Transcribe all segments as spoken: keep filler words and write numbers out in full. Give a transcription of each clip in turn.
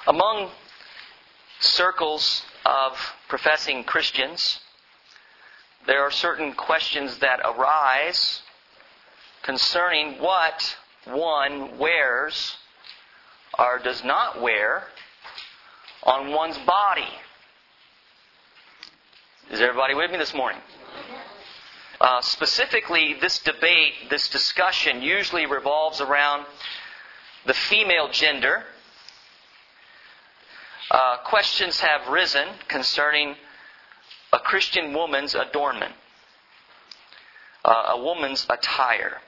Among circles of professing Christians, there are certain questions that arise concerning what one wears or does not wear on one's body. Is everybody with me this morning? Uh, specifically, this debate, this discussion usually revolves around the female gender. Uh, questions have risen concerning a Christian woman's adornment, uh, a woman's attire.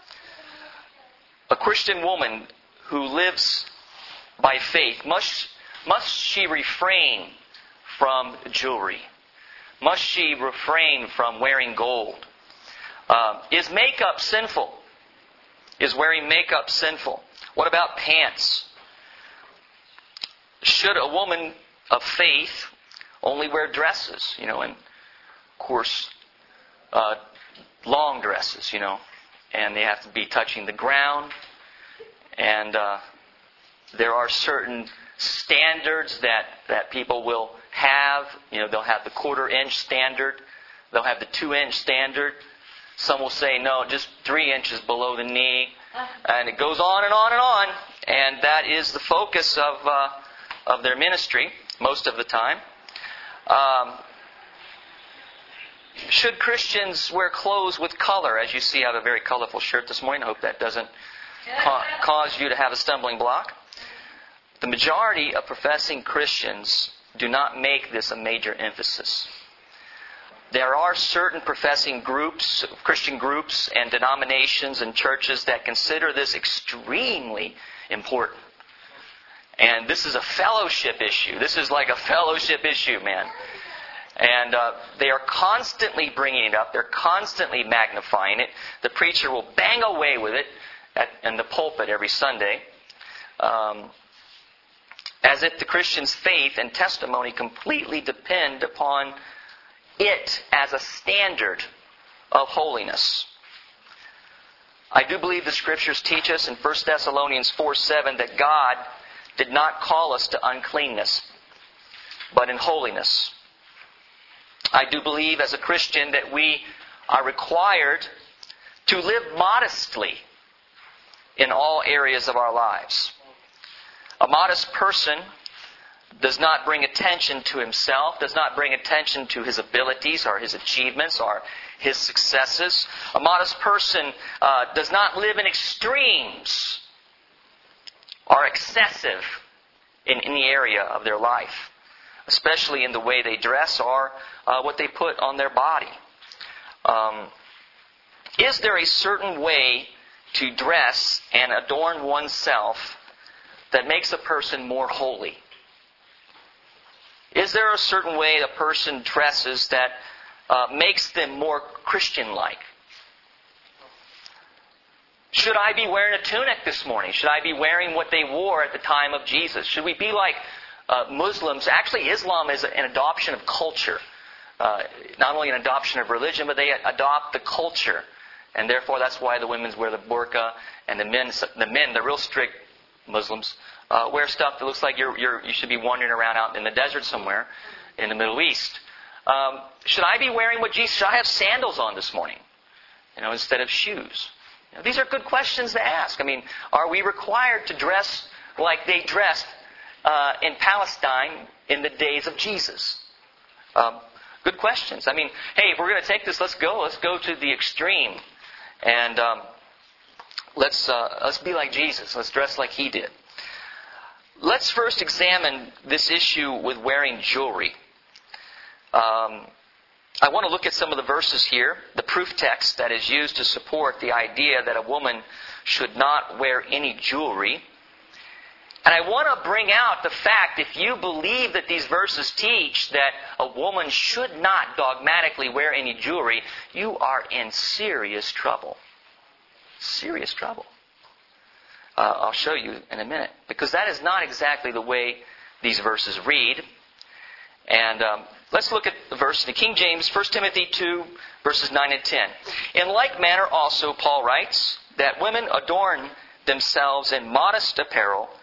A Christian woman who lives by faith, must, must she refrain from jewelry? Must she refrain from wearing gold? Uh, is makeup sinful? Is wearing makeup sinful? What about pants? Should a woman of faith only wear dresses? You know, and of course, uh, long dresses, you know, and they have to be touching the ground. And uh, there are certain standards that, that people will have. You know, they'll have the quarter inch standard. They'll have the two inch standard. Some will say, no, just three inches below the knee. And it goes on and on and on. And that is the focus of uh, of their ministry most of the time. Um, should Christians wear clothes with color? As you see, I have a very colorful shirt this morning. I hope that doesn't ca- cause you to have a stumbling block. The majority of professing Christians do not make this a major emphasis. There are certain professing groups, Christian groups and denominations and churches that consider this extremely important. And this is a fellowship issue. This is like a fellowship issue, man. And uh, they are constantly bringing it up. They're constantly magnifying it. The preacher will bang away with it at, in the pulpit every Sunday. Um, as if the Christian's faith and testimony completely depend upon it as a standard of holiness. I do believe the Scriptures teach us in First Thessalonians four seven that God did not call us to uncleanness, but in holiness. I do believe as a Christian that we are required to live modestly in all areas of our lives. A modest person does not bring attention to himself, does not bring attention to his abilities or his achievements or his successes. A modest person uh, does not live in extremes or excessive in any area of their life, especially in the way they dress or uh, what they put on their body. Um, is there a certain way to dress and adorn oneself that makes a person more holy? Is there a certain way a person dresses that uh, makes them more Christian-like? Should I be wearing a tunic this morning? Should I be wearing what they wore at the time of Jesus? Should we be like uh, Muslims? Actually, Islam is an adoption of culture. Uh, not only an adoption of religion, but they adopt the culture. And therefore, that's why the women wear the burqa, and the men, the men, the real strict Muslims, uh, wear stuff that looks like you're, you're, you should be wandering around out in the desert somewhere in the Middle East. Um, should I be wearing what Jesus? Should I have sandals on this morning, you know, instead of shoes? You know, these are good questions to ask. I mean, are we required to dress like they dressed uh, in Palestine in the days of Jesus? Um, good questions. I mean, hey, if we're going to take this, let's go. Let's go to the extreme, and um, let's uh, let's be like Jesus. Let's dress like He did. Let's first examine this issue with wearing jewelry. Um, I want to look at some of the verses here, the proof text that is used to support the idea that a woman should not wear any jewelry. And I want to bring out the fact, if you believe that these verses teach that a woman should not dogmatically wear any jewelry, you are in serious trouble. Serious trouble. Uh, I'll show you in a minute. Because that is not exactly the way these verses read. And um, let's look at the verse in the King James, First Timothy two, verses nine and ten. In like manner also, Paul writes, that women adorn themselves in modest apparel,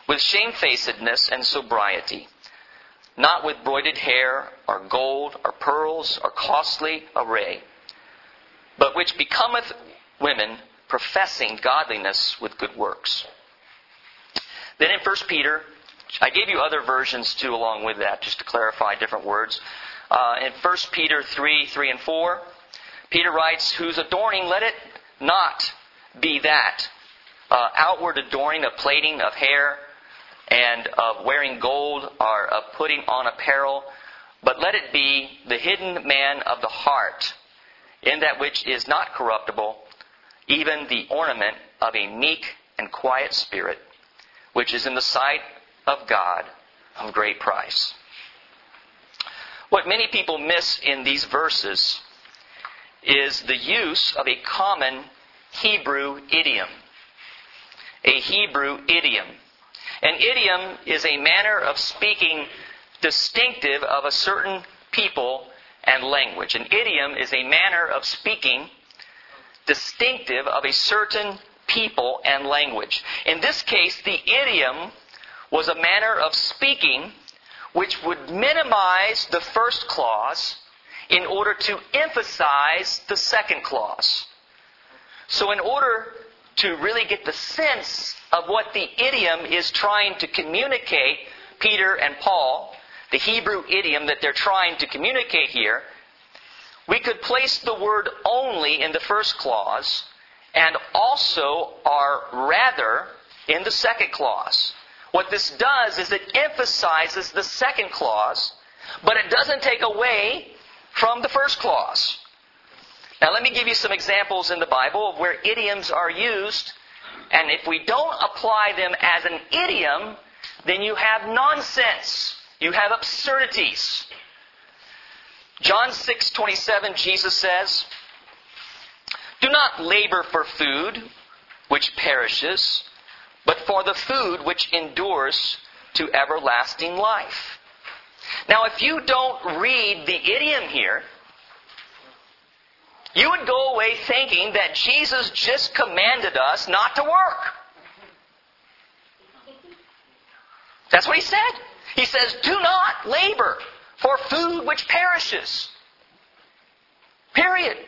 with shamefacedness and sobriety, not with broided hair, or gold, or pearls, or costly array, but which becometh women professing godliness with good works. Then in First Peter, I gave you other versions too along with that, just to clarify different words. Uh, in First Peter three, three and four, Peter writes, whose adorning let it not be that uh, outward adorning of plaiting of hair and of wearing gold or of putting on apparel, but let it be the hidden man of the heart, in that which is not corruptible, even the ornament of a meek and quiet spirit, which is in the sight of God of great price. What many people miss in these verses is the use of a common Hebrew idiom. A Hebrew idiom. An idiom is a manner of speaking distinctive of a certain people and language. An idiom is a manner of speaking distinctive of a certain people and language. In this case, the idiom was a manner of speaking which would minimize the first clause in order to emphasize the second clause. So in order to really get the sense of what the idiom is trying to communicate, Peter and Paul, the Hebrew idiom that they're trying to communicate here, we could place the word only in the first clause and also our rather in the second clause. What this does is it emphasizes the second clause, but it doesn't take away from the first clause. Now let me give you some examples in the Bible of where idioms are used, and if we don't apply them as an idiom, then you have nonsense. You have absurdities. John six twenty-seven, Jesus says, do not labor for food which perishes, but for the food which endures to everlasting life. Now, if you don't read the idiom here, you would go away thinking that Jesus just commanded us not to work. That's what He said. He says, do not labor for food which perishes. Period.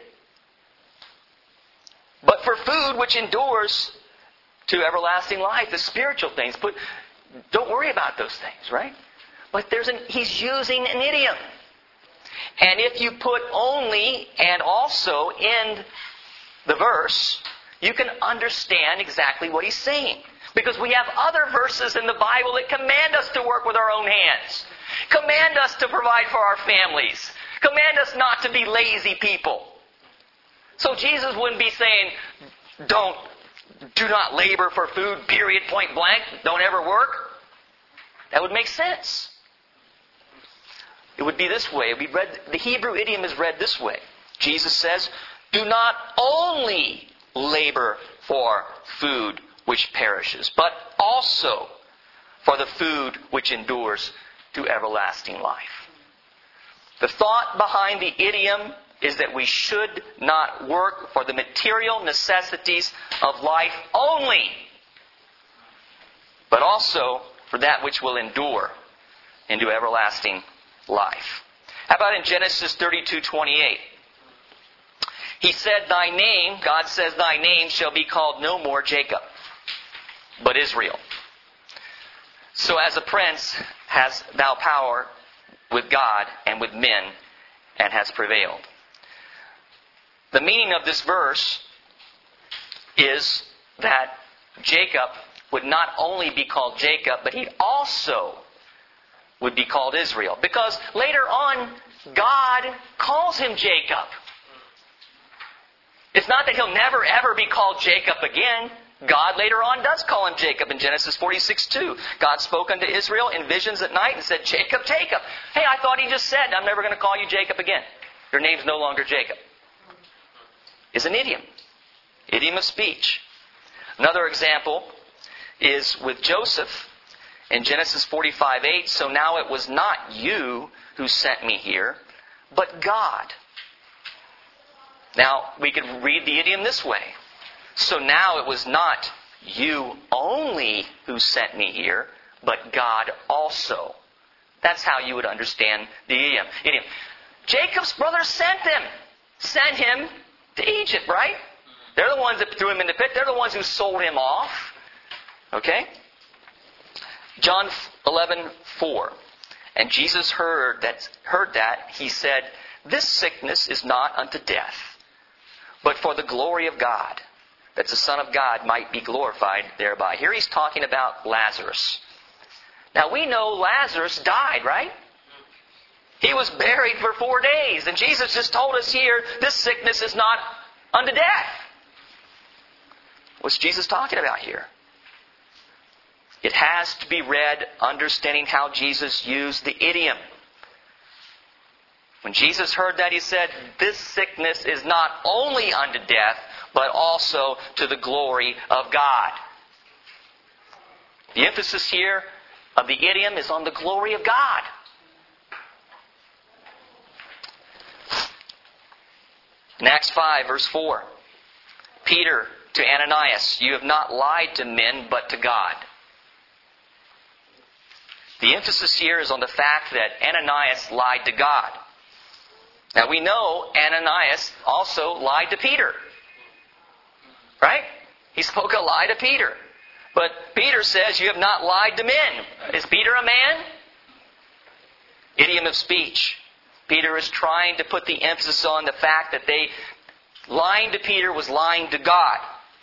But for food which endures to everlasting life, the spiritual things. But don't worry about those things, right? But there's an, he's using an idiom. And if you put only and also in the verse, you can understand exactly what he's saying. Because we have other verses in the Bible that command us to work with our own hands. Command us to provide for our families. Command us not to be lazy people. So Jesus wouldn't be saying, don't, do not labor for food, period, point blank. Don't ever work. That would make sense. It would be this way. It would be read, the Hebrew idiom is read this way. Jesus says, do not only labor for food which perishes, but also for the food which endures to everlasting life. The thought behind the idiom is that we should not work for the material necessities of life only, but also for that which will endure into everlasting life. How about in Genesis thirty-two twenty-eight? He said, thy name, God says, thy name shall be called no more Jacob, but Israel. So as a prince hast thou power with God and with men, and has prevailed. The meaning of this verse is that Jacob would not only be called Jacob, but he also would be called Israel. Because later on, God calls him Jacob. It's not that he'll never ever be called Jacob again. God later on does call him Jacob in Genesis forty-six two. God spoke unto Israel in visions at night and said, Jacob, Jacob. Hey, I thought he just said, I'm never going to call you Jacob again. Your name's no longer Jacob. It's an idiom. Idiom of speech. Another example is with Joseph in Genesis forty-five eight. So now it was not you who sent me here, but God. Now, we could read the idiom this way. So now it was not you only who sent me here, but God also. That's how you would understand the idiom. idiom. Jacob's brothers sent him. Sent him to Egypt, right? They're the ones that threw him in the pit. They're the ones who sold him off. Okay? John eleven four. And Jesus heard that, heard that. He said, this sickness is not unto death, but for the glory of God, that the Son of God might be glorified thereby. Here he's talking about Lazarus. Now we know Lazarus died, right? He was buried for four days. And Jesus just told us here, this sickness is not unto death. What's Jesus talking about here? It has to be read understanding how Jesus used the idiom. When Jesus heard that, he said, this sickness is not only unto death, but also to the glory of God. The emphasis here of the idiom is on the glory of God. In Acts five, verse four, Peter to Ananias, you have not lied to men, but to God. The emphasis here is on the fact that Ananias lied to God. Now we know Ananias also lied to Peter. Right? He spoke a lie to Peter. But Peter says, you have not lied to men. Is Peter a man? Idiom of speech. Peter is trying to put the emphasis on the fact that they lying to Peter was lying to God.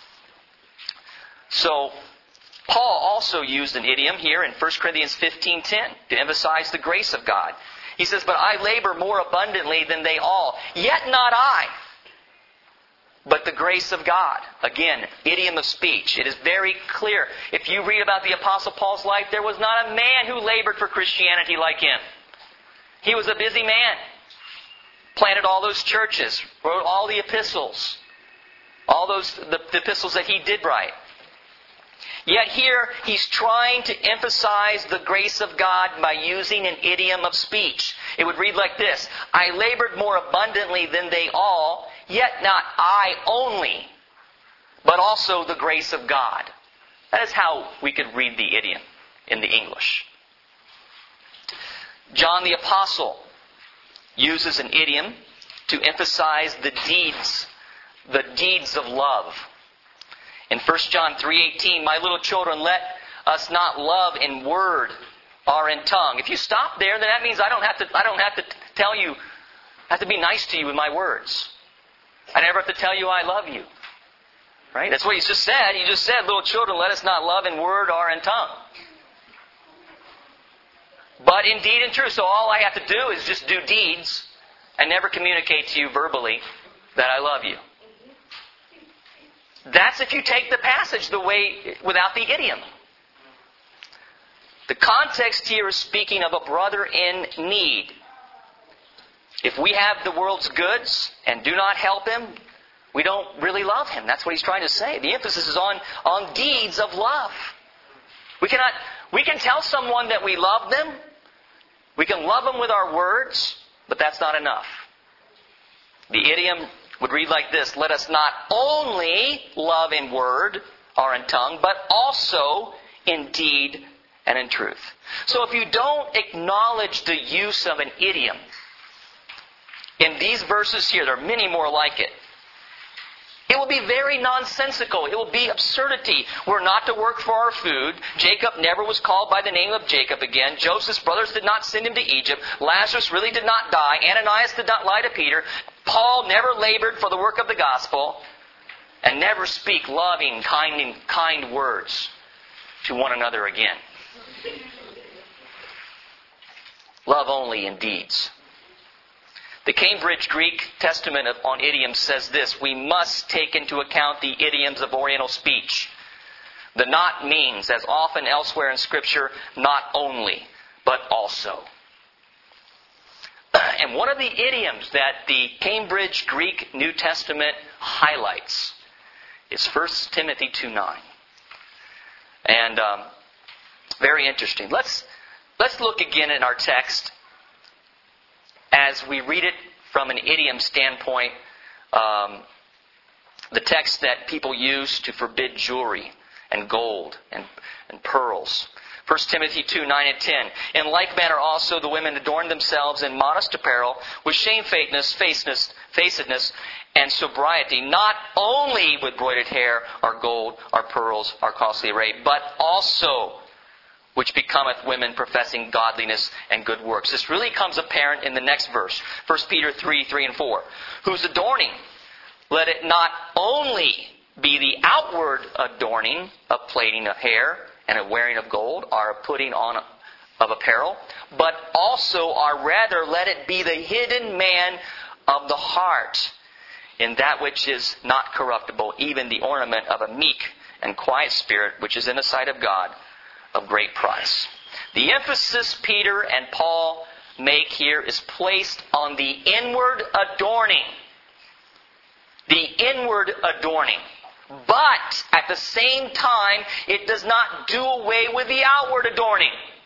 So Paul also used an idiom here in First Corinthians fifteen ten to emphasize the grace of God. He says, but I labor more abundantly than they all, yet not I, but the grace of God. Again, idiom of speech. It is very clear. If you read about the Apostle Paul's life, there was not a man who labored for Christianity like him. He was a busy man. Planted all those churches. Wrote all the epistles. All those the, the epistles that he did write. Yet here, he's trying to emphasize the grace of God by using an idiom of speech. It would read like this. I labored more abundantly than they all, yet not I only, but also the grace of God. That is how we could read the idiom in the English. John the Apostle uses an idiom to emphasize the deeds, the deeds of love. In First John three eighteen, my little children, let us not love in word or in tongue. If you stop there, then that means I don't have to I don't have to tell you, I have to be nice to you with my words. I never have to tell you I love you. Right? That's what he just said. He just said, little children, let us not love in word or in tongue. But in deed and truth. So all I have to do is just do deeds and never communicate to you verbally that I love you. That's if you take the passage the way, without the idiom. The context here is speaking of a brother in need. If we have the world's goods and do not help him, we don't really love him. That's what he's trying to say. The emphasis is on, on deeds of love. We cannot, we can tell someone that we love them. We can love them with our words, but that's not enough. The idiom would read like this. Let us not only love in word or in tongue, but also in deed and in truth. So if you don't acknowledge the use of an idiom in these verses here, there are many more like it. It will be very nonsensical. It will be absurdity. We're not to work for our food. Jacob never was called by the name of Jacob again. Joseph's brothers did not send him to Egypt. Lazarus really did not die. Ananias did not lie to Peter. Paul never labored for the work of the gospel. And never speak loving, kind, kind words to one another again. Love only in deeds. The Cambridge Greek Testament on idioms says this. We must take into account the idioms of Oriental speech. The not means, as often elsewhere in Scripture, not only, but also. And one of the idioms that the Cambridge Greek New Testament highlights is First Timothy two nine. And um, very interesting. Let's, let's look again in our text as we read it from an idiom standpoint, um, the text that people use to forbid jewelry and gold and, and pearls. First Timothy two, nine and ten. In like manner also the women adorn themselves in modest apparel, with shamefacedness, faceness, facedness, and sobriety, not only with broidered hair, or gold, or pearls, or costly array, but also which becometh women professing godliness and good works. This really comes apparent in the next verse. First Peter three, three and four. Whose adorning, let it not only be the outward adorning of plaiting of hair and a wearing of gold, or a putting on of apparel, but also, or rather, let it be the hidden man of the heart, in that which is not corruptible, even the ornament of a meek and quiet spirit, which is in the sight of God of great price. The emphasis Peter and Paul make here is placed on the inward adorning. The inward adorning. But at the same time, it does not do away with the outward adorning.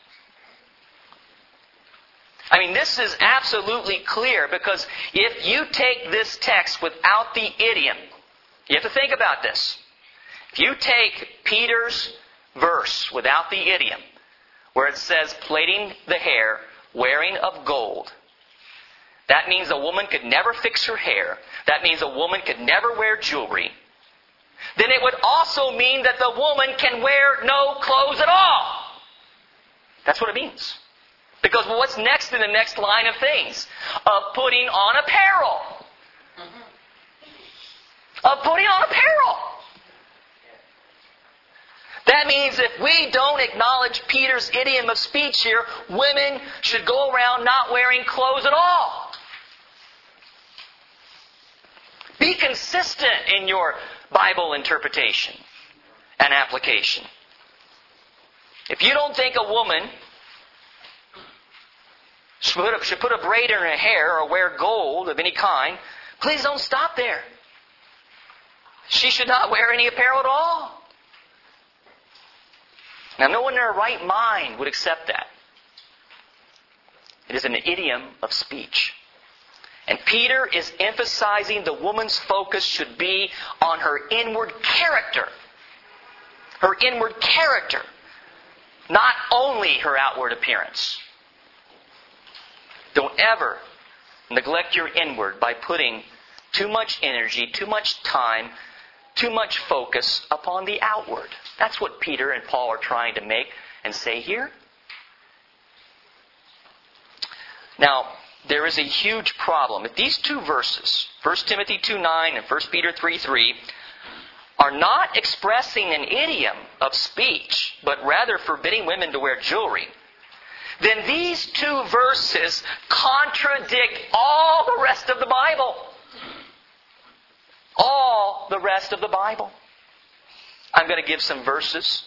I mean, this is absolutely clear, because if you take this text without the idiom, you have to think about this. If you take Peter's verse without the idiom, where it says plaiting the hair, wearing of gold, that means a woman could never fix her hair. That means a woman could never wear jewelry. Then it would also mean that the woman can wear no clothes at all. That's what it means. Because what's next in the next line of things? Of putting on apparel. Of putting on apparel. That means if we don't acknowledge Peter's idiom of speech here, women should go around not wearing clothes at all. Be consistent in your Bible interpretation and application. If you don't think a woman should put, a, should put a braid in her hair or wear gold of any kind, please don't stop there. She should not wear any apparel at all. Now, no one in their right mind would accept that. It is an idiom of speech. And Peter is emphasizing the woman's focus should be on her inward character. Her inward character. Not only her outward appearance. Don't ever neglect your inward by putting too much energy, too much time, too much focus upon the outward. That's what Peter and Paul are trying to make and say here. Now, there is a huge problem. If these two verses, First Timothy two nine and First Peter three three, are not expressing an idiom of speech, but rather forbidding women to wear jewelry, then these two verses contradict all the rest of the Bible. All the rest of the Bible. I'm going to give some verses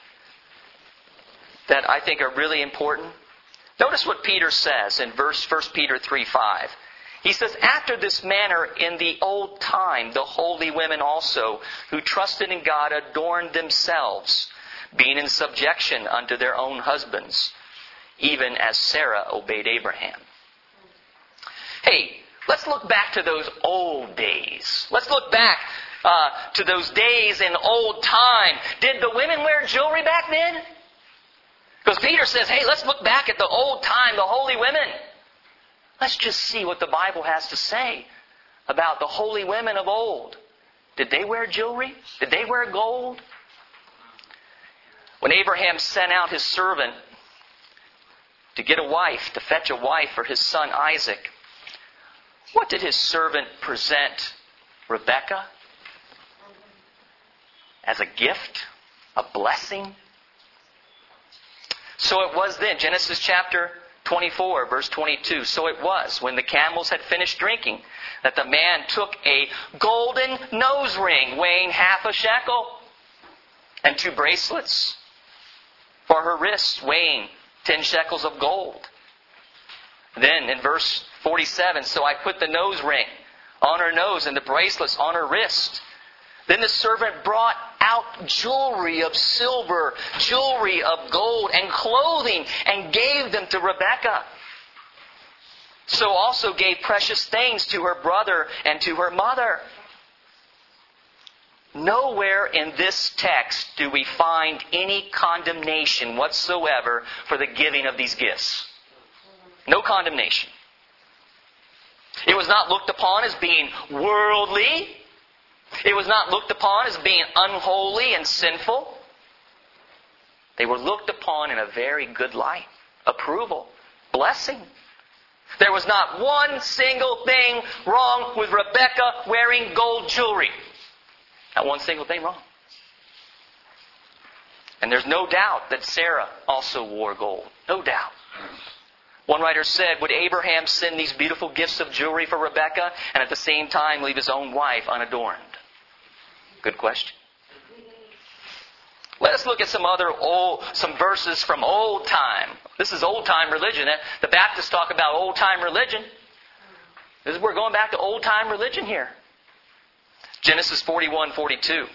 that I think are really important. Notice what Peter says in verse First Peter three five. He says, after this manner in the old time, the holy women also, who trusted in God, adorned themselves, being in subjection unto their own husbands, even as Sarah obeyed Abraham. Hey, let's look back to those old days. Let's look back uh, to those days in old time. Did the women wear jewelry back then? Because Peter says, hey, let's look back at the old time, the holy women. Let's just see what the Bible has to say about the holy women of old. Did they wear jewelry? Did they wear gold? When Abraham sent out his servant to get a wife, to fetch a wife for his son Isaac, what did his servant present Rebekah? As a gift? A blessing? So it was then, Genesis chapter twenty-four, verse twenty-two. So it was, when the camels had finished drinking, that the man took a golden nose ring weighing half a shekel, and two bracelets for her wrists weighing ten shekels of gold. Then in verse forty-seven, so I put the nose ring on her nose and the bracelets on her wrist. Then the servant brought out jewelry of silver, jewelry of gold, and clothing, and gave them to Rebekah. So also gave precious things to her brother and to her mother. nowhere in this text do we find any condemnation whatsoever for the giving of these gifts. No condemnation. It was not looked upon as being worldly. It was not looked upon as being unholy and sinful. They were looked upon in a very good light. Approval. Blessing. There was not one single thing wrong with Rebekah wearing gold jewelry. Not one single thing wrong. And there's no doubt that Sarah also wore gold. No doubt. One writer said, would Abraham send these beautiful gifts of jewelry for Rebekah and at the same time leave his own wife unadorned? Good question. Let us look at some other old, some verses from old time. This is old time religion. The Baptists talk about old time religion. This is, we're going back to old time religion here. Genesis forty-one forty-two.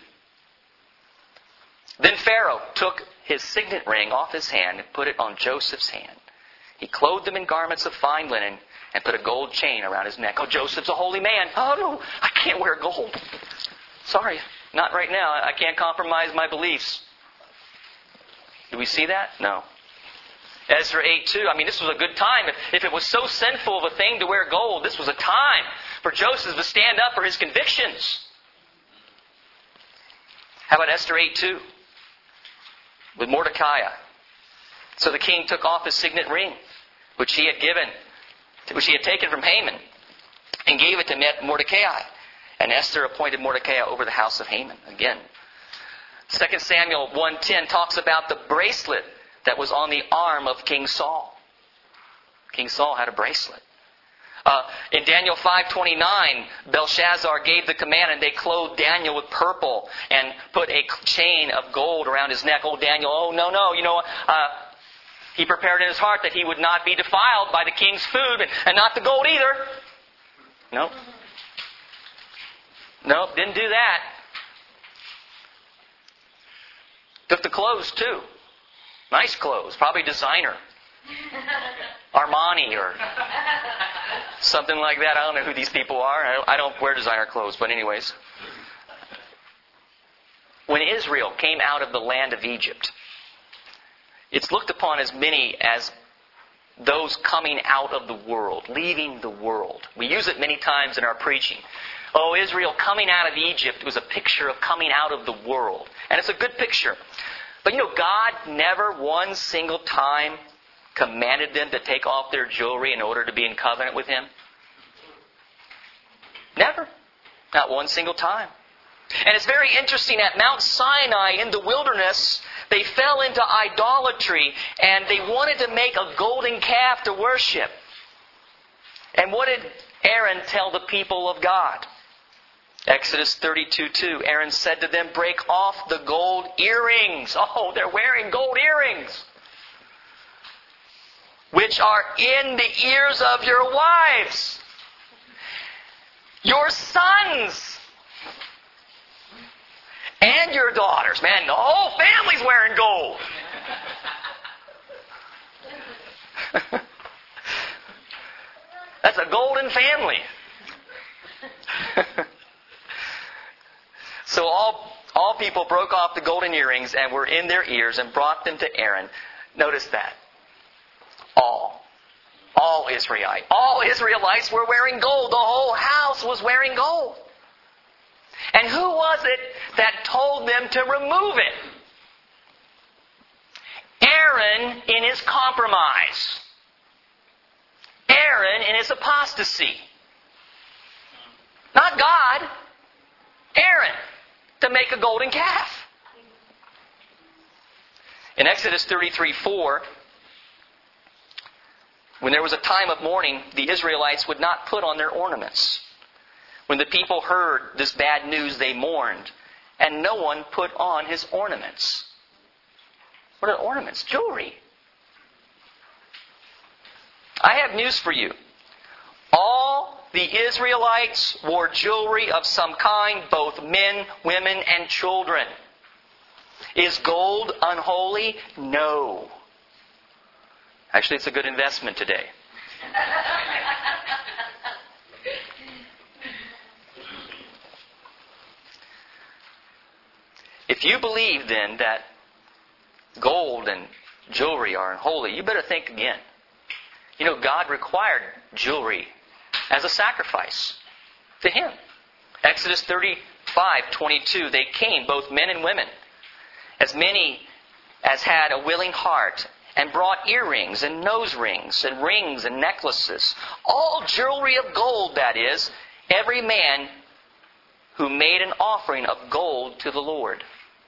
Then Pharaoh took his signet ring off his hand and put it on Joseph's hand. He clothed him in garments of fine linen and put a gold chain around his neck. Oh, Joseph's a holy man. Oh, no, I can't wear gold. Sorry, not right now. I can't compromise my beliefs. Do we see that? No. Ezra eight two. I mean, this was a good time. If, if it was so sinful of a thing to wear gold, this was a time for Joseph to stand up for his convictions. How about Esther eight two? With Mordecai. So the king took off his signet ring, which he had given, which he had taken from Haman, and gave it to Mordecai. And Esther appointed Mordecai over the house of Haman. Again. Second Samuel one ten talks about the bracelet that was on the arm of King Saul. King Saul had a bracelet. Uh, in Daniel five twenty-nine, Belshazzar gave the command and they clothed Daniel with purple and put a chain of gold around his neck. Oh, Daniel, oh, no, no, you know, uh, he prepared in his heart that he would not be defiled by the king's food and, and not the gold either. Nope. Nope, didn't do that. Took the clothes too. Nice clothes, probably designer. Armani or something like that. I don't know who these people are. I don't wear designer clothes, but anyways. When Israel came out of the land of Egypt, it's looked upon as many as those coming out of the world, leaving the world. We use it many times in our preaching. Oh, Israel coming out of Egypt was a picture of coming out of the world. And it's a good picture. But you know, God never one single time commanded them to take off their jewelry in order to be in covenant with Him. Never. Not one single time. And it's very interesting, at Mount Sinai in the wilderness, they fell into idolatry and they wanted to make a golden calf to worship. And what did Aaron tell the people of God? Exodus thirty-two two. Aaron said to them, break off the gold earrings. Oh, they're wearing gold earrings. Which are in the ears of your wives. Your sons. And your daughters. Man, the whole family's wearing gold. That's a golden family. So all, all people broke off the golden earrings and were in their ears and brought them to Aaron. Notice that. All. All Israelites. All Israelites were wearing gold. The whole house was wearing gold. And who was it that told them to remove it? Aaron in his compromise. Aaron in his apostasy. Not God. Aaron. To make a golden calf. In Exodus thirty-three four, when there was a time of mourning, the Israelites would not put on their ornaments. When the people heard this bad news, they mourned, and no one put on his ornaments. What are ornaments? Jewelry. I have news for you. All the Israelites wore jewelry of some kind, both men, women, and children. Is gold unholy? No. Actually, it's a good investment today. If you believe then that gold and jewelry are unholy, you better think again. You know, God required jewelry as a sacrifice to Him. Exodus thirty-five twenty-two, they came, both men and women, as many as had a willing heart, and brought earrings and nose rings and rings and necklaces, all jewelry of gold, that is, every man who made an offering of gold to the Lord.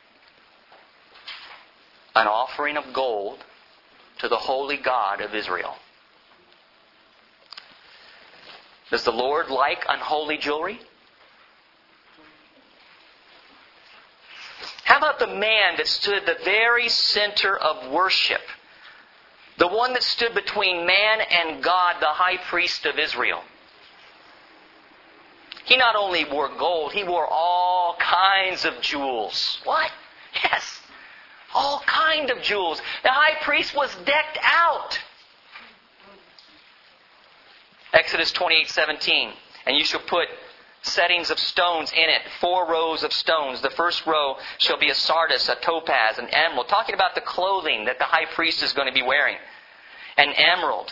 An offering of gold to the holy God of Israel. Does the Lord like unholy jewelry? How about the man that stood at the very center of worship? The one that stood between man and God, the high priest of Israel. He not only wore gold, he wore all kinds of jewels. What? Yes. All kinds of jewels. The high priest was decked out. Exodus twenty-eight seventeen. And you shall put settings of stones in it, four rows of stones. The first row shall be a sardius, a topaz, an emerald. Talking about the clothing that the high priest is going to be wearing. An emerald.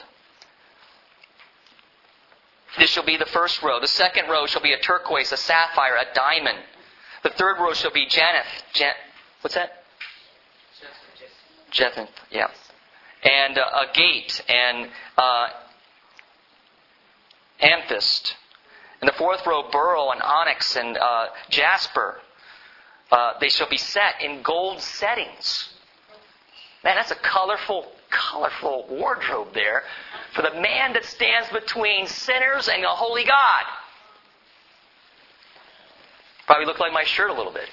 This shall be the first row. The second row shall be a turquoise, a sapphire, a diamond. The third row shall be jacinth. Jan- what's that? Jacinth, yeah. And uh, a gate, and uh, amethyst. And the fourth row, beryl and onyx and uh, jasper. Uh, they shall be set in gold settings. Man, that's a colorful, colorful wardrobe there for the man that stands between sinners and the holy God. Probably look like my shirt a little bit.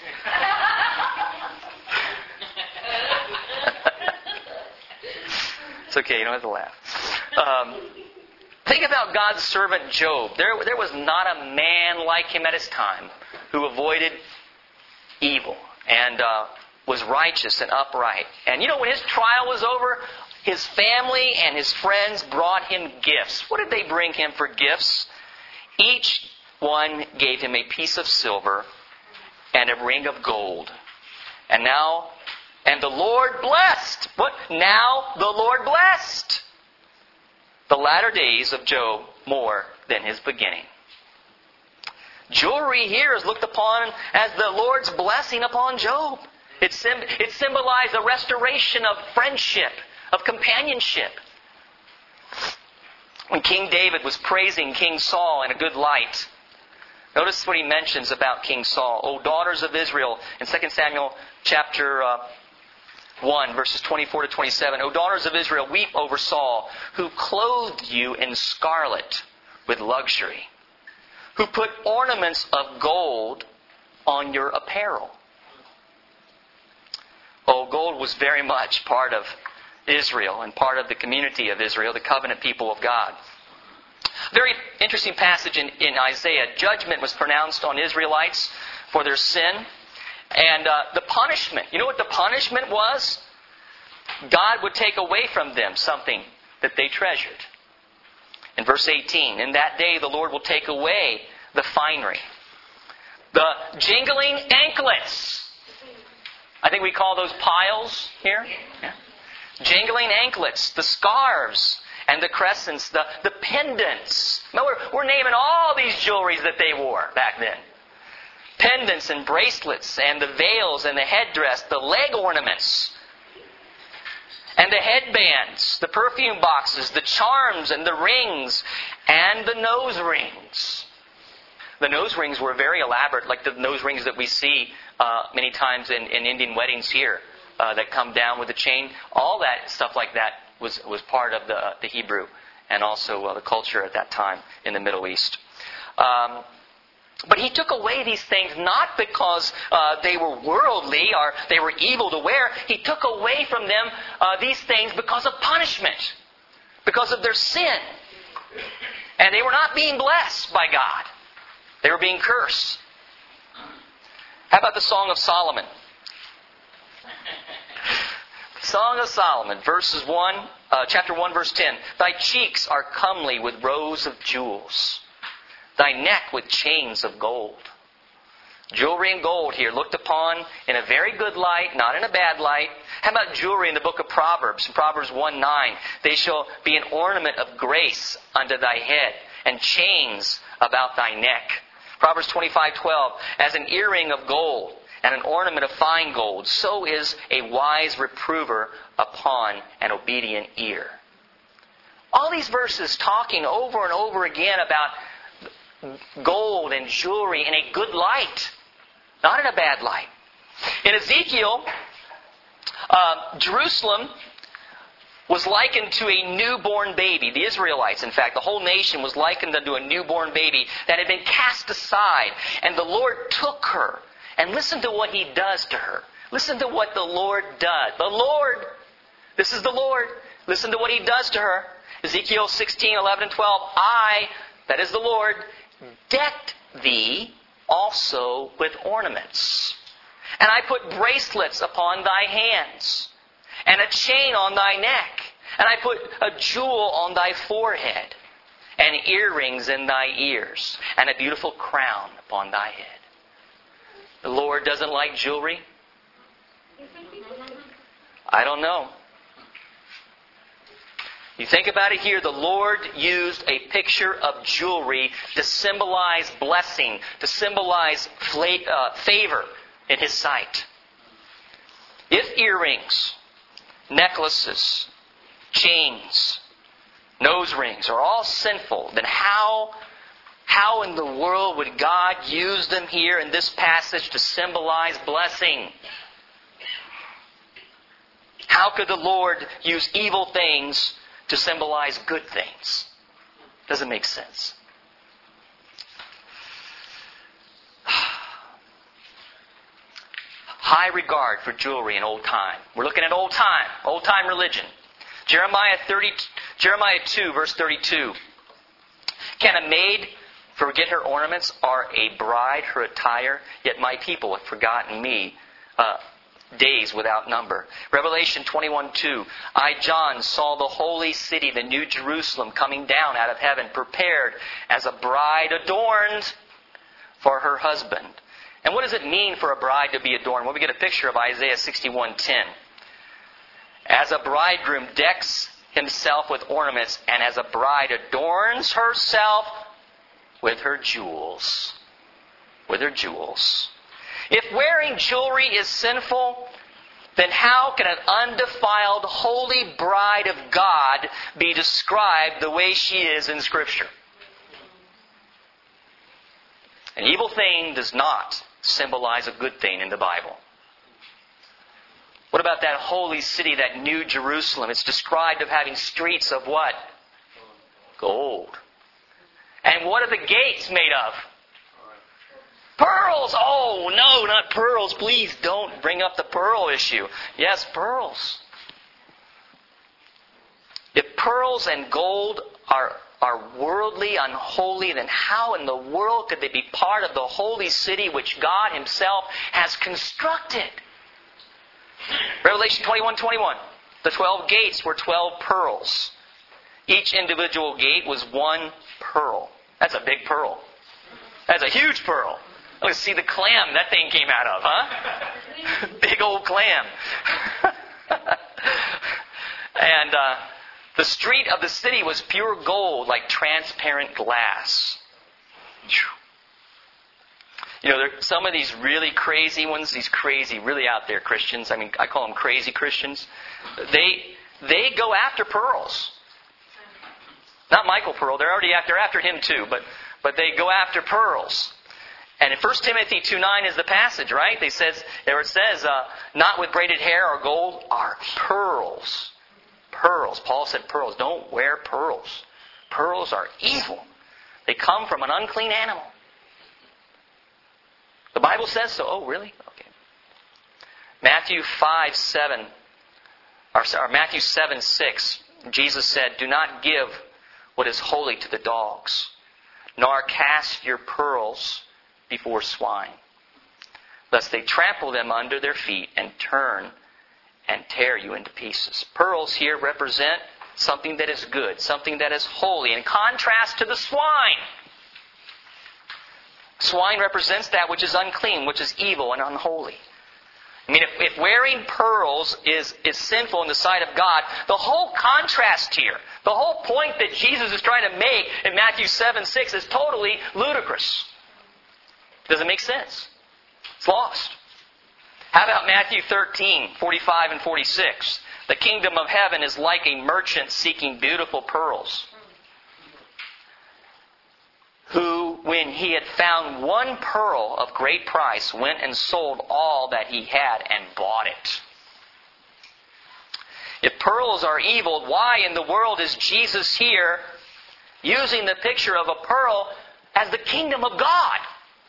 It's okay, you don't have to laugh. Um, think about God's servant Job. There, there was not a man like him at his time who avoided evil and uh, was righteous and upright. And you know, when his trial was over, his family and his friends brought him gifts. What did they bring him for gifts? Each one gave him a piece of silver and a ring of gold. And now... And the Lord blessed. What? Now the Lord blessed the latter days of Job more than his beginning. Jewelry here is looked upon as the Lord's blessing upon Job. It, sim- it symbolized a restoration of friendship, of companionship. When King David was praising King Saul in a good light, notice what he mentions about King Saul. O daughters of Israel, in Second Samuel chapter... Uh, one, verses twenty-four to twenty-seven. O daughters of Israel, weep over Saul, who clothed you in scarlet with luxury, who put ornaments of gold on your apparel. Oh, gold was very much part of Israel and part of the community of Israel, the covenant people of God. Very interesting passage in, in Isaiah. Judgment was pronounced on Israelites for their sin. And uh, the punishment, you know what the punishment was? God would take away from them something that they treasured. In verse eighteen, in that day the Lord will take away the finery, the jingling anklets. I think we call those piles here. Yeah. Jingling anklets, the scarves and the crescents, the, the pendants. No, we're, we're naming all these jewelries that they wore back then. Pendants and bracelets and the veils and the headdress, the leg ornaments and the headbands, the perfume boxes, the charms and the rings and the nose rings. The nose rings were very elaborate, like the nose rings that we see uh, many times in, in Indian weddings here uh, that come down with a chain. All that stuff like that was, was part of the, uh, the Hebrew and also uh, the culture at that time in the Middle East. Um, But He took away these things not because uh, they were worldly or they were evil to wear. He took away from them uh, these things because of punishment, because of their sin. And they were not being blessed by God. They were being cursed. How about the Song of Solomon? Song of Solomon, verses one, uh, chapter one, verse ten. Thy cheeks are comely with rows of jewels, thy neck with chains of gold. Jewelry and gold here looked upon in a very good light, not in a bad light. How about jewelry in the book of Proverbs? In Proverbs one nine, they shall be an ornament of grace unto thy head, and chains about thy neck. Proverbs twenty-five twelve, as an earring of gold and an ornament of fine gold, so is a wise reprover upon an obedient ear. All these verses talking over and over again about gold and jewelry in a good light, not in a bad light. In Ezekiel, uh, Jerusalem was likened to a newborn baby. The Israelites, in fact, the whole nation was likened unto a newborn baby that had been cast aside. And the Lord took her. And listen to what He does to her. Listen to what the Lord does. The Lord, this is the Lord. Listen to what He does to her. Ezekiel sixteen, eleven, and twelve. I, that is the Lord, decked thee also with ornaments. And I put bracelets upon thy hands, and a chain on thy neck. And I put a jewel on thy forehead, and earrings in thy ears, and a beautiful crown upon thy head. The Lord doesn't like jewelry? I don't know. You think about it here, the Lord used a picture of jewelry to symbolize blessing, to symbolize favor in His sight. If earrings, necklaces, chains, nose rings are all sinful, then how, how in the world would God use them here in this passage to symbolize blessing? How could the Lord use evil things to symbolize good things? Doesn't make sense. High regard for jewelry in old time. We're looking at old time, old time religion. Jeremiah thirty, Jeremiah two, verse thirty-two. Can a maid forget her ornaments, or a bride her attire? Yet my people have forgotten me uh, days without number. Revelation twenty-one two. I, John, saw the holy city, the new Jerusalem, coming down out of heaven, prepared as a bride adorned for her husband. And what does it mean for a bride to be adorned? Well, we get a picture of Isaiah sixty-one ten. As a bridegroom decks himself with ornaments, and as a bride adorns herself with her jewels. With her jewels. If wearing jewelry is sinful, then how can an undefiled holy bride of God be described the way she is in Scripture? An evil thing does not symbolize a good thing in the Bible. What about that holy city, that new Jerusalem? It's described of having streets of what? Gold. And what are the gates made of? Pearls! Oh, no, not pearls. Please don't bring up the pearl issue. Yes, pearls. If pearls and gold are, are worldly, unholy, then how in the world could they be part of the holy city which God Himself has constructed? Revelation twenty-one twenty-one. The twelve gates were twelve pearls. Each individual gate was one pearl. That's a big pearl. That's a huge pearl. Let's see the clam that thing came out of, huh? Big old clam. And uh, the street of the city was pure gold, like transparent glass. You know, there are some of these really crazy ones, these crazy, really out there Christians. I mean, I call them crazy Christians. They they go after pearls. Not Michael Pearl. They're already after after him too, but but they go after pearls. And in First Timothy two nine is the passage, right? They says there it says, uh, not with braided hair or gold, are pearls. Pearls. Paul said pearls. Don't wear pearls. Pearls are evil. They come from an unclean animal. The Bible says so. Oh, really? Okay. Matthew five seven, or, or Matthew seven six. Jesus said, "Do not give what is holy to the dogs, nor cast your pearls before swine, lest they trample them under their feet and turn and tear you into pieces." Pearls here represent something that is good, something that is holy, in contrast to the swine. Swine represents that which is unclean, which is evil and unholy. I mean, if, if wearing pearls is, is sinful in the sight of God, the whole contrast here, the whole point that Jesus is trying to make in Matthew seven six is totally ludicrous. Doesn't make sense. It's lost. How about Matthew thirteen forty-five and forty-six? The kingdom of heaven is like a merchant seeking beautiful pearls, who, when he had found one pearl of great price, went and sold all that he had and bought it. If pearls are evil, why in the world is Jesus here using the picture of a pearl as the kingdom of God?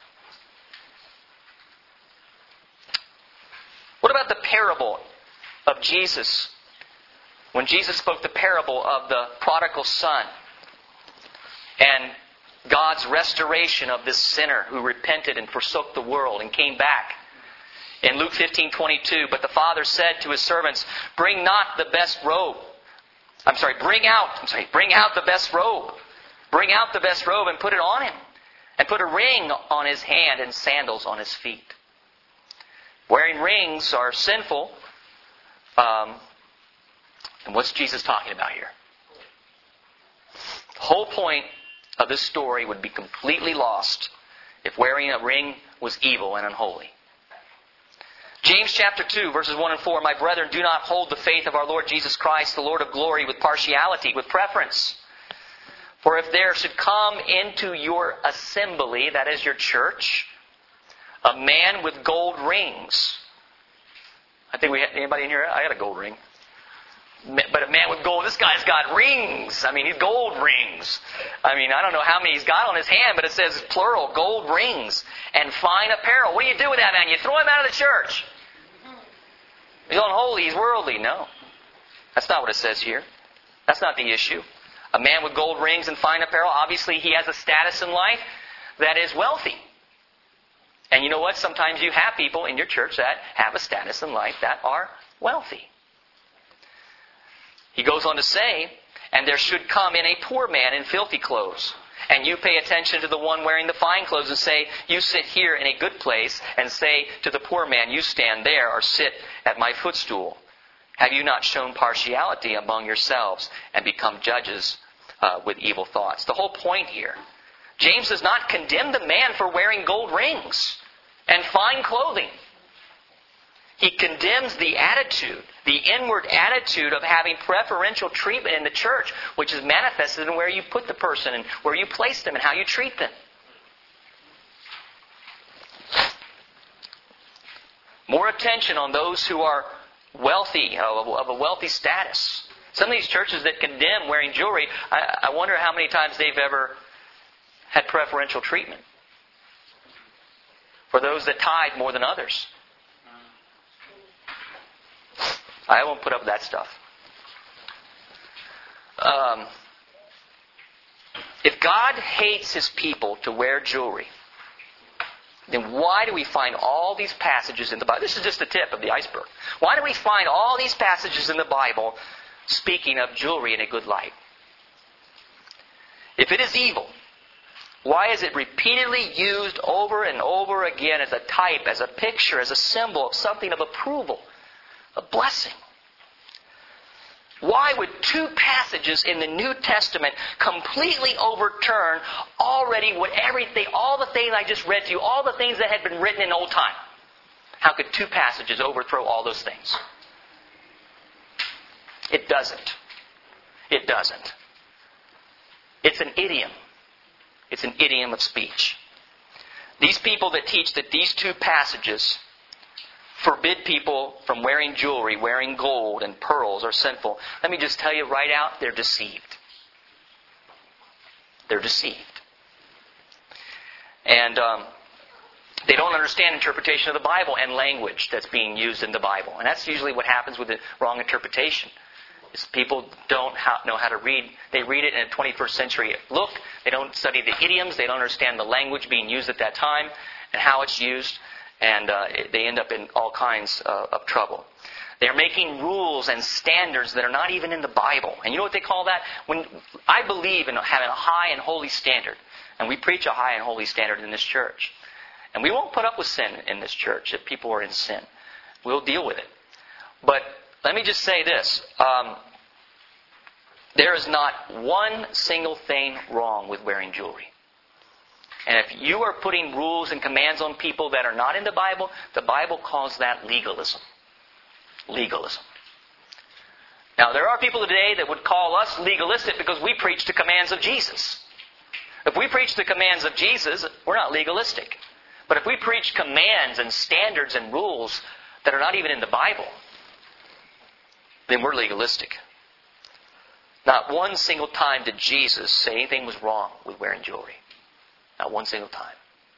What about the parable of Jesus? When Jesus spoke the parable of the prodigal son and God's restoration of this sinner who repented and forsook the world and came back. In Luke fifteen twenty-two, but the father said to his servants, bring not the best robe. I'm sorry, bring out, I'm sorry, bring out the best robe. Bring out the best robe and put it on him. And put a ring on his hand and sandals on his feet. Wearing rings are sinful. Um, and what's Jesus talking about here? The whole point of this story would be completely lost if wearing a ring was evil and unholy. James chapter two, verses one and four, my brethren, do not hold the faith of our Lord Jesus Christ, the Lord of glory, with partiality, with preference. For if there should come into your assembly, that is your church, a man with gold rings. I think we have, anybody in here? I got a gold ring. But a man with gold, this guy's got rings. I mean, he's gold rings. I mean, I don't know how many he's got on his hand, but it says plural, gold rings and fine apparel. What do you do with that man? You throw him out of the church. He's unholy, he's worldly. No. That's not what it says here. That's not the issue. A man with gold rings and fine apparel, obviously he has a status in life that is wealthy. And you know what? Sometimes you have people in your church that have a status in life that are wealthy. He goes on to say, and there should come in a poor man in filthy clothes. And you pay attention to the one wearing the fine clothes and say, you sit here in a good place, and say to the poor man, you stand there or sit at my footstool. Have you not shown partiality among yourselves and become judges uh, with evil thoughts? The whole point here, James does not condemn the man for wearing gold rings and fine clothing. He condemns the attitude, the inward attitude of having preferential treatment in the church, which is manifested in where you put the person and where you place them and how you treat them. More attention on those who are wealthy, of a wealthy status. Some of these churches that condemn wearing jewelry, I, I wonder how many times they've ever had preferential treatment for those that tithe more than others. I won't put up with that stuff. Um, if God hates His people to wear jewelry, then why do we find all these passages in the Bible? This is just the tip of the iceberg. Why do we find all these passages in the Bible speaking of jewelry in a good light? If it is evil, why is it repeatedly used over and over again as a type, as a picture, as a symbol of something of approval? A blessing. Why would two passages in the New Testament completely overturn already what everything, all the things I just read to you, all the things that had been written in old time? How could two passages overthrow all those things? It doesn't. It doesn't. It's an idiom. It's an idiom of speech. These people that teach that these two passages forbid people from wearing jewelry, wearing gold and pearls are sinful. Let me just tell you right out, they're deceived. They're deceived. And um, they don't understand interpretation of the Bible and language that's being used in the Bible. And that's usually what happens with the wrong interpretation. Is people don't know how to read. They read it in a twenty-first century look. They don't study the idioms. They don't understand the language being used at that time and how it's used. And uh, they end up in all kinds uh, of trouble. They're making rules and standards that are not even in the Bible. And you know what they call that? When I believe in having a high and holy standard. And we preach a high and holy standard in this church. And we won't put up with sin in this church if people are in sin. We'll deal with it. But let me just say this. Um, there is not one single thing wrong with wearing jewelry. And if you are putting rules and commands on people that are not in the Bible, the Bible calls that legalism. Legalism. Now, there are people today that would call us legalistic because we preach the commands of Jesus. If we preach the commands of Jesus, we're not legalistic. But if we preach commands and standards and rules that are not even in the Bible, then we're legalistic. Not one single time did Jesus say anything was wrong with wearing jewelry. Not one single time.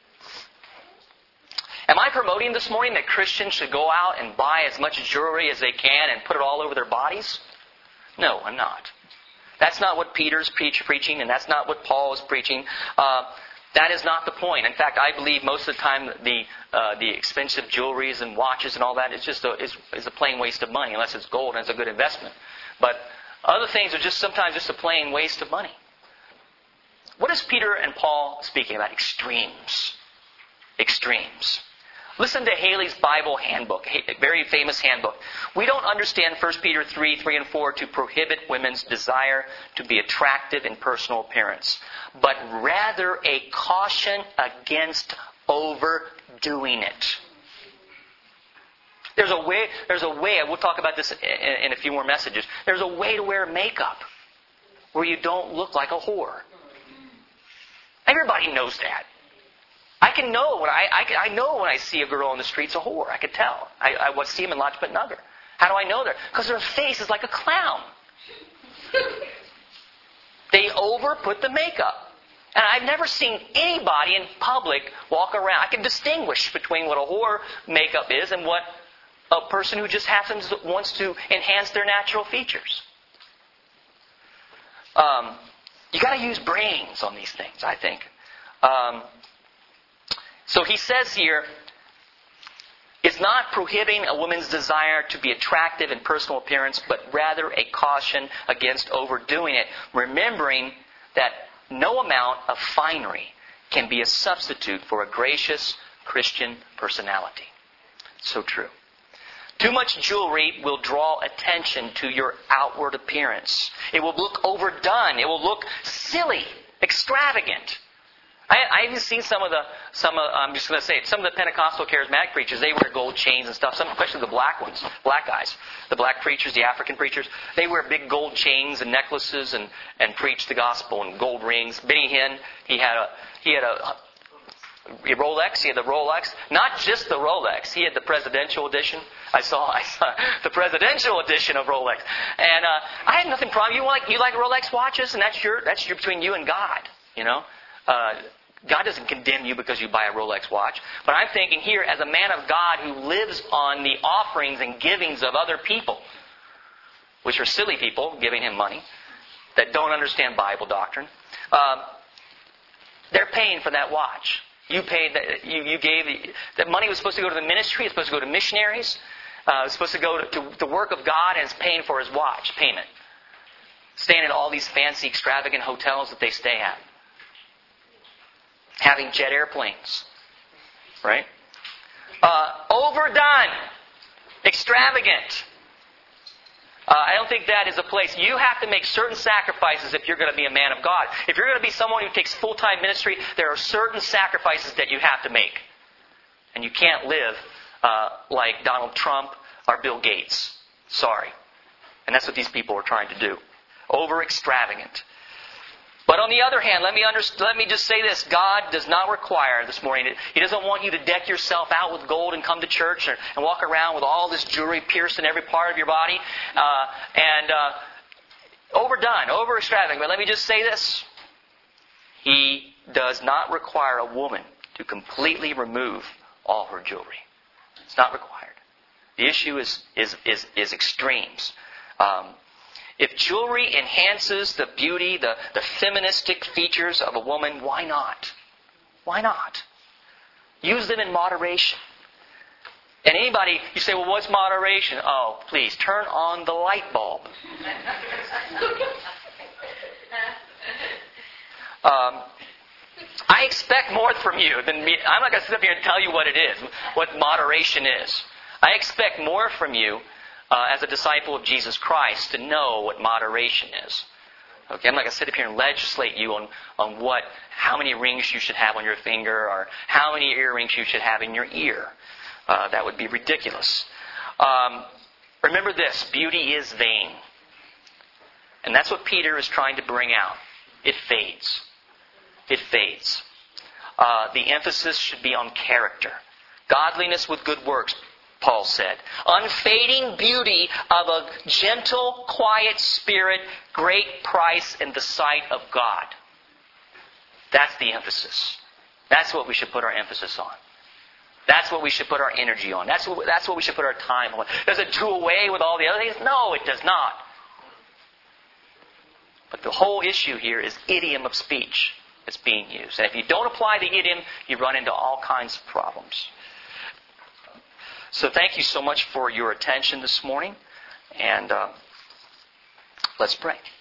Am I promoting this morning that Christians should go out and buy as much jewelry as they can and put it all over their bodies? No, I'm not. That's not what Peter's preach, preaching, and that's not what Paul is preaching. Uh, that is not the point. In fact, I believe most of the time the uh, the expensive jewelries and watches and all that is just a, is, is a plain waste of money, unless it's gold and it's a good investment. But other things are just sometimes just a plain waste of money. What is Peter and Paul speaking about? Extremes. Extremes. Listen to Haley's Bible handbook, a very famous handbook. We don't understand First Peter three, three and four to prohibit women's desire to be attractive in personal appearance, but rather a caution against overdoing it. There's a way, there's a way, we'll talk about this in, in a few more messages. There's a way to wear makeup where you don't look like a whore. Everybody knows that. I can know when I, I, can, I know when I see a girl on the streets a whore. I can tell. I, I would see them in Lodgeput Nugger. How do I know that? Because their face is like a clown. They over put the makeup. And I've never seen anybody in public walk around. I can distinguish between what a whore makeup is and what a person who just happens to, wants to enhance their natural features. Um, you got to use brains on these things, I think. Um, So he says here, it's not prohibiting a woman's desire to be attractive in personal appearance, but rather a caution against overdoing it, remembering that no amount of finery can be a substitute for a gracious Christian personality. So true. Too much jewelry will draw attention to your outward appearance. It will look overdone. It will look silly, extravagant. I, I even seen some of the, some of, I'm just going to say it, some of the Pentecostal charismatic preachers, they wear gold chains and stuff, some, especially the black ones, black guys. The black preachers, the African preachers, they wear big gold chains and necklaces and, and preach the gospel and gold rings. Benny Hinn, he had a, he had a, a Rolex, he had the Rolex, not just the Rolex, he had the presidential edition. I saw, I saw the presidential edition of Rolex. And uh, I had nothing problem. You like, you like Rolex watches, and that's your, that's your, between you and God, you know. Uh, God doesn't condemn you because you buy a Rolex watch. But I'm thinking here, as a man of God who lives on the offerings and givings of other people, which are silly people giving him money, that don't understand Bible doctrine, uh, they're paying for that watch. You paid, that, you, you gave, the, that money was supposed to go to the ministry, it's supposed to go to missionaries, uh, it's supposed to go to, to the work of God, and it's paying for his watch, payment. Staying in all these fancy, extravagant hotels that they stay at. Having jet airplanes, right? Uh, overdone, extravagant. Uh, I don't think that is a place. You have to make certain sacrifices if you're going to be a man of God. If you're going to be someone who takes full-time ministry, there are certain sacrifices that you have to make. And you can't live uh, like Donald Trump or Bill Gates. Sorry. And that's what these people are trying to do. Over-extravagant. But on the other hand, let me under, let me just say this. God does not require this morning. He doesn't want you to deck yourself out with gold and come to church or, and walk around with all this jewelry pierced in every part of your body. Uh, and uh, overdone, over extravagant. But let me just say this. He does not require a woman to completely remove all her jewelry. It's not required. The issue is, is, is, is extremes. Um, If jewelry enhances the beauty, the, the feministic features of a woman, why not? Why not? Use them in moderation. And anybody, you say, well, what's moderation? Oh, please, turn on the light bulb. um, I expect more from you than me. I'm not going to sit up here and tell you what it is, what moderation is. I expect more from you uh, as a disciple of Jesus Christ to know what moderation is. Okay, I'm not going to sit up here and legislate you on, on what, how many rings you should have on your finger or how many earrings you should have in your ear. Uh, that would be ridiculous. Um, remember this, beauty is vain. And that's what Peter is trying to bring out. It fades. It fades. Uh, the emphasis should be on character. Godliness with good works, Paul said. Unfading beauty of a gentle, quiet spirit, great price in the sight of God. That's the emphasis. That's what we should put our emphasis on. That's what we should put our energy on. That's what, that's what we should put our time on. Does it do away with all the other things? No, it does not. But the whole issue here is idiom of speech that's being used. And if you don't apply the idiom, you run into all kinds of problems. So thank you so much for your attention this morning. And uh, let's pray.